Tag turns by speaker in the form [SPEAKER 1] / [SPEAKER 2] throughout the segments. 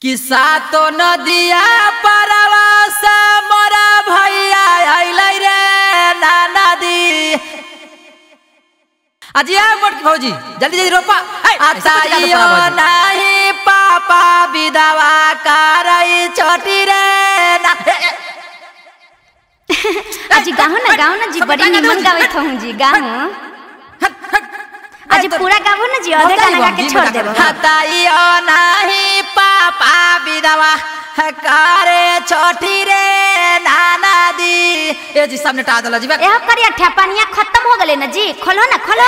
[SPEAKER 1] किस्सा तो नदिया परवा से मोरा भैया अइलै रे नाना दी। अजिया मोट भौजी जल्दी जल्दी रोपा। आताइयो नहीं पापा विधवा करई छोटी रे ना।
[SPEAKER 2] अजी गाओ ना जी, बड़ी निमन गावत हूं जी, गाओ अजी पूरा गाओ ना जी, आधे गाना गा के छोड़ देबो।
[SPEAKER 1] आताइयो नहीं पापा विधवा करे छोटी रे नाना दी। ए जी सामने टा दला जी बा।
[SPEAKER 2] ए करिया ठेपानिया खत्म हो गले ना जी, खोलो ना खोलो।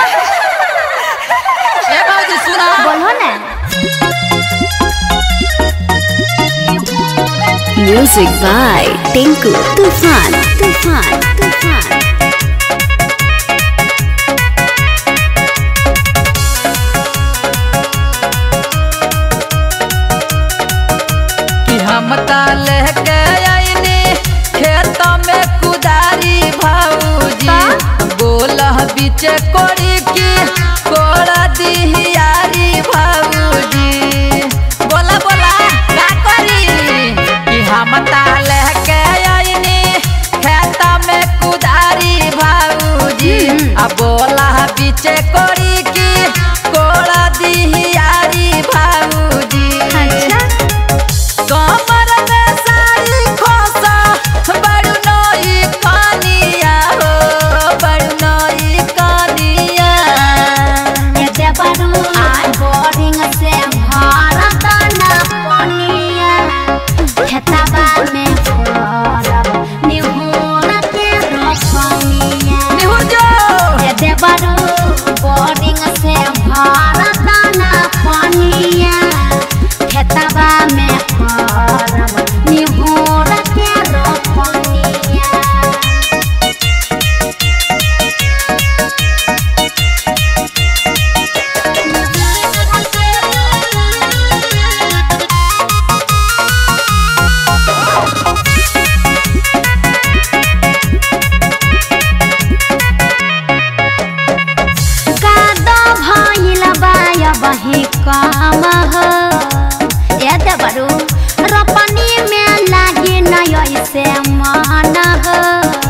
[SPEAKER 1] ए भौजी सुना
[SPEAKER 2] बोलो ना।
[SPEAKER 3] Music by Tinku Tufan.
[SPEAKER 1] कि हम ता लेके आईनी खेत में कुदारी भौजी, बोला बीचे कोड़ी की कोड़ा दिहियारी भौजी। बोला बोला का करी कि हम ता लेके आईनी खेत में कुदारी भौजी, अब बोला बीचे कोड़ी की कोड़ा दिहियारी भौजी।
[SPEAKER 2] अच्छा
[SPEAKER 1] कमर में साड़ी खोसा बड़ू नई कनिया हो, बड़ू नई कनिया।
[SPEAKER 2] ए देबरू आई बोरिंग से भारत ना पनिया, खेतबा में करब निहुर के रोपनिया।
[SPEAKER 1] निहुर जो
[SPEAKER 2] ए देबरू बोरिंग से भारत ना पनिया, खेतबा में करब निहुर के रोपनिया। कादो भइल बाय बही काम हो, ए देबरू रोपनी में लागी नय ऐसे मन हो।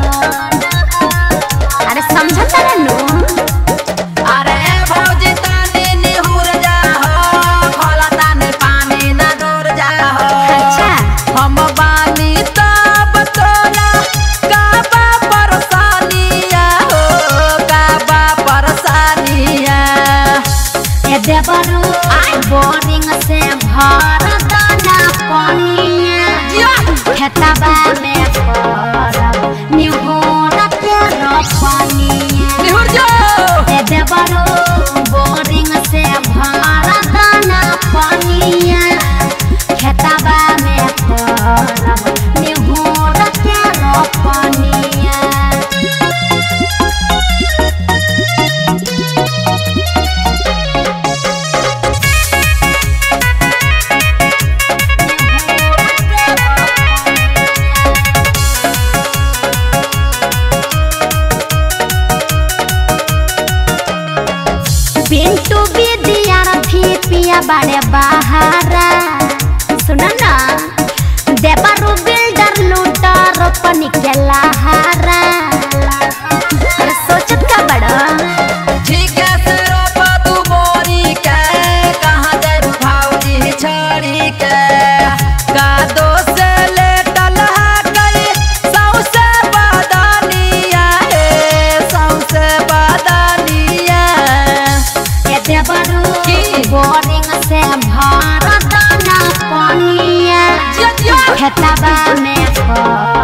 [SPEAKER 2] अरे समझत रहनु।
[SPEAKER 1] अरे भौजी तानी निहुर जा हो, भला तानी पानी न दूर जा हो।
[SPEAKER 2] अच्छा
[SPEAKER 1] हम बानी तब तोरा काबा परेशानिया हो, काबा परेशानिया।
[SPEAKER 2] ए देबरू आई बोरिंग से भारत ना पनिया, खेतबा में करब निहुर के रोपनिया।
[SPEAKER 1] निहुर जो
[SPEAKER 2] ए देबरू बोरिंग से भारत ना पनिया, खेतबा में करब निहुर के रोपनिया। पिंटू विद्यार्थी पिया बड़े बहारा, सुन ना देबरू बिल्डर लूटर रोपनी के लहारा। अरे सोचत का बड़ा
[SPEAKER 1] ठीक है से रोपा तू बोरी के, कहाँ जाए भौजी छोड़ी के। कादो से लेटल है गई सौसे बदनिया हे, सौसे बदनिया।
[SPEAKER 2] ए देबरू
[SPEAKER 1] की?
[SPEAKER 2] बोरिंग से भारत ना पनिया,
[SPEAKER 1] जिया जिया।
[SPEAKER 2] खेतबा में